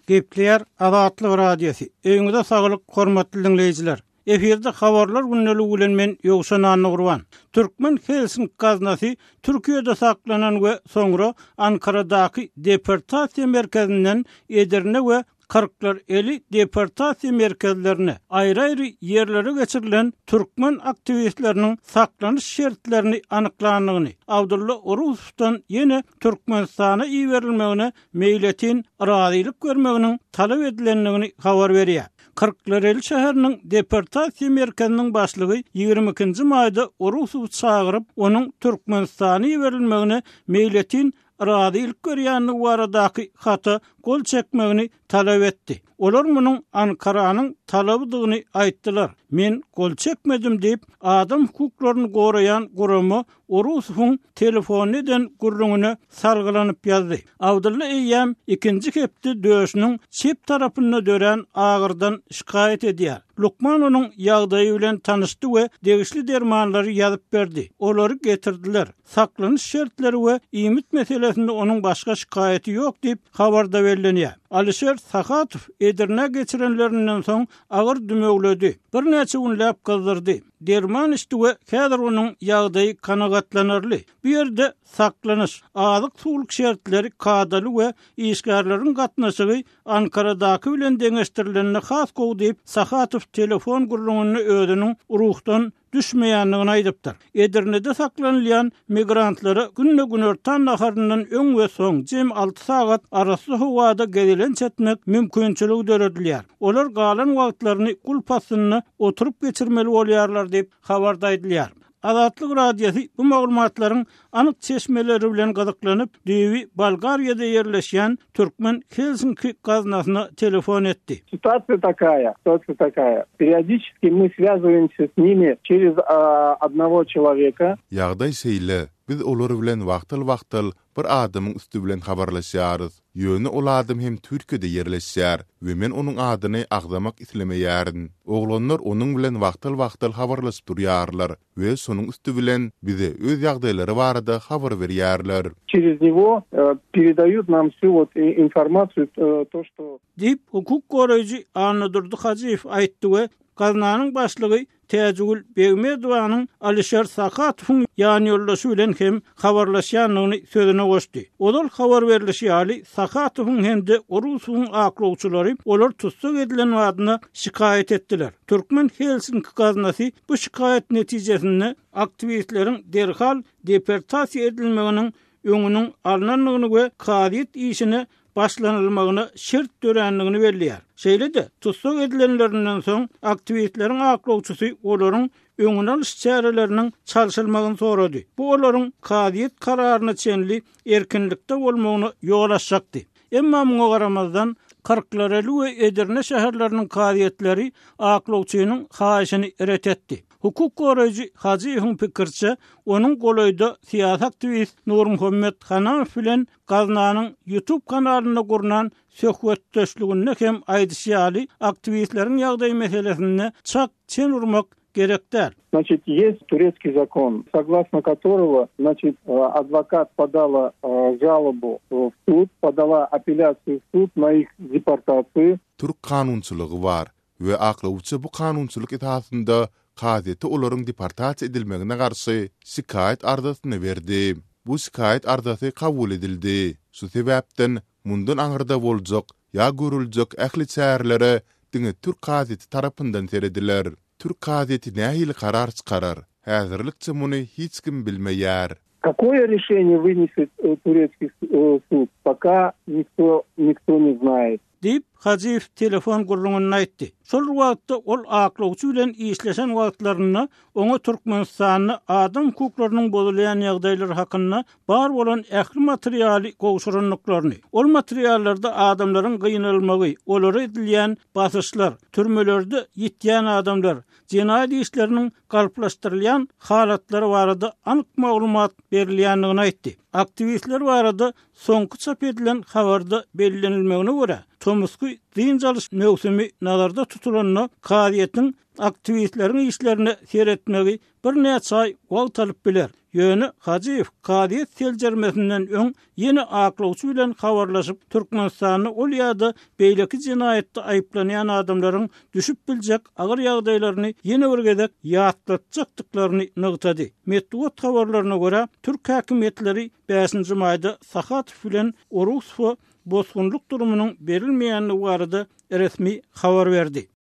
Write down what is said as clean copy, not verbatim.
Gepler Azatlyk Radiosu. Öňüňizde saglyk, hormatly dinleýijiler. Eferde habarlar günnälik bilen men Ýogşan Anygurban. Türkmen Helsinki gaznasy Türkiýede saklanan we soňra Ankaradaky deportasiýa merkezinden Edirne we Kırklar eli deportasiya merkezlerine ayrı yerlere geçirilen Türkmen aktivistlerinin saklanış şertlerini anıklandığını, Abdullah Orus'tan yine Türkmenistan'a iyi verilmeğine meyletin razıylık vermeğinin talep edilenliğini haber veriyor. Kırklareli şäheriniň deportasiya merkeziniň başlygy 22-nji maýda Orus'u çağırıp onun Türkmenistan'a iyi verilmeğine meyletin razıylyk görýänligi baradaky hata gol çekmegini talep etdi. Olar munyň Ankaranyň talabydygyny aýtdylar. Men gol çekmedim diýip adam hukuklaryny goraýan guramy Orusowyň telefonydan gurrungyna salgylanyp ýazdy. Abdulla Eýýäm ikinji kepde döşüniň çep tarapyna dören agyrdan şikayet edýär. Lukman onuň ýagdaýy bilen tanışdy we degişli dermanlary ýazyp berdi. Olary getirdiler. Saklanyş şertleri we iýmit meselesinde onuň başga şikaýety ýok diýip habarda berilýär. Alisher Sakatow Edirne geçirenlerinden soň agyr dümögledi. Bir näçe günläp gyzdyrdy. Derman içdi we häzir onuň ýagdaýy kanagatlanarly. Bu ýerde saklanyş, azyk suwluk şertleri kadaly we işgärlerin gatnaşygy Ankaradaky bilen deňeşdirilenine has gowy diýip Sakatow telefon gurrungyny özüniň ruhdan düşmeýänligini aýdypdyr. Edirne'de saklanýan migrantlara günne gün naharyndan öň we soň jem 6 sagat arasy howada gedilen çetmek mümkinçiligi döredilýär. Olar galan wagtlaryny gulpasyny oturup geçirmeli bolýarlar diýip habarda aýdylýar. Azatlyk Radiosu bu maglumatlaryň anyk çeşmeleri bilen gazyklanyp, Dewi Bolgariýada ýerleşýän Türkmen Helsinki gaznasyna telefon etdi. Ситуация такая. Периодически мы связываемся с ними через одного человека. Ýagdaý seýle, biz olar bilen wagtyl bir adamyň üstü bilen habarlaşýarys. Ýöne ol adam hem Türkiýede ýerleşýär we men onuň adyny agdamak islemeýärin. Oglanlar onuň bilen wagtyl habarlaşyp durýarlar we şonuň üstü bilen bize öz ýagdaýlary barada habar berýärler. Через него передают нам всю вот информацию, то, что... Dip hukuk goraýjy Anadurdy Hajiýew aýtdy we gaznanyň başlygy Täjegül Begmedowanyň Alisher Sakatowyň ýany ýoldaşy bilen hem habarlaşýanlygyny sözüne goşdy. Olar habar berilişi ýaly Sakatowyň hemde Orusowyň aklawçylary olar tutsak edilen wadyna şikaýet etdiler. Türkmen Helsinki gaznasy bu şikaýet netijesinde aktivistleriň derhal deportasiýa edilmeginiň öňüniň alnanlygyny we kadiýet işine başlanylmagyna şert dörenligini belliýär. Şeýle-de tutsak edilenlerinden soň aktivistleriň aklawçysy olaryň öňüne alyş çäreleriniň çalşylmagyny sorady. Bu olaryň kadiýet kararyna çenli erkinlikde bolmagyny ýol açjakdy. Emma muňa garamazdan Kırklareli we Edirne şäherleriniň kadiýetleri aklawçynyň haýyşyny ret etdi. Hukuk goraýjy Hajiýewiň pikirçe, onuň golaýda siýasat aktivist Nur Muhammed Hanafi bilen gaznanyň YouTube kanalyna gurnan söhbetdeşligine hem aýdysýaly aktivistleriň ýagdaýy meselesinde çak çen urmak gerekdir. Значит, есть турецкий закон, согласно которого, значит, адвокат подала жалобу в суд, подала апелляцию в суд на их депортацию. Türk kanunçylygy bar we aklawçy bu kanunçylyk etaatynda kadiýeti olaryň deportasiýa edilmegine garşy şikaýet ardasyny berdi. Bu şikaýet ardasy kabul edildi. Şu sebäpden mundan aňyrda boljak ýa görüljek ähli çärlere diňe Türk kadiýeti tarapyndan terediler. Türk kadiýeti nähili karar çykarar? Häzirlikçe muny hiç kim bilmeýär. Какое решение вынесет турецкий суд, пока никто не знает. Dip Hajiýew telefon gurrungyny aýtdy. Şol wagtda ol aklawçy bilen işleşen wagtlaryna oňa Türkmenistanyň adam hukuklarynyň bozulýan ýagdaýlary hakynda bar bolan ähli materialy gowşuranlyklaryny, ol materiallarda adamlaryň gynalmagy, olary edilýän basyşlar, türmelerde ýitýän adamlar, jinayet işleriniň galplaşdyrylýan halatlary barada anyk maglumat berilýändigini aýtdy. Aktivistler barada soňky çap edilen habarda bellenilmegine görä Tomusky dyn çalyş mewsimi nazarda tutulanyna kadiýetiň aktivistlerin işlerini seyretmegi bir näçe ay wagt alyp biler. Ýöne Hajyýew Gaziýet seljermesinden öň yeni aklawçy bilen habarlaşyp Türkmenistany ol ýa-da beýleki jinayetde aýplanýan adamlaryň düşüp biljek agyr ýagdaýlaryny ýene bir gezek ýatlatjakdyklaryny nygtady. Medeniýet habarlaryna görä Türk häkimetleri 5-nji maýda Sahatyw bilen Orusfa bozgunluk durumynyň berilmeýänligi barada resmi habar berdi.